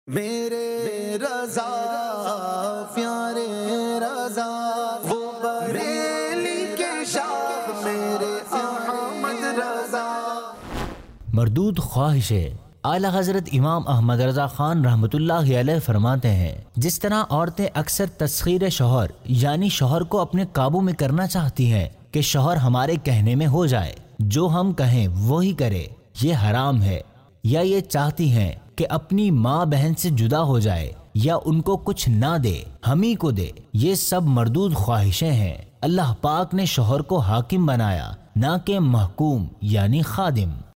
मेरे रज़ा प्यारे रज़ा वो बरेली के शाह मेरे अहमद रज़ा। मरदूद ख्वाहिश है। आला हज़रत इमाम अहमद रज़ा ख़ान रहमतुल्लाहि अलैह फरमाते हैं, जिस तरह औरतें अक्सर तस्खीर शौहर यानी शौहर को अपने काबू में करना चाहती हैं कि शौहर हमारे कहने में हो जाए, जो हम कहें वो ही करे, ये हराम है, या ये चाहती हैं कि अपनी माँ बहन से जुदा हो जाए या उनको कुछ ना दे, हम ही को दे, ये सब मरदूद ख्वाहिशें हैं। अल्लाह पाक ने शौहर को हाकिम बनाया, ना कि महकूम यानी खादिम।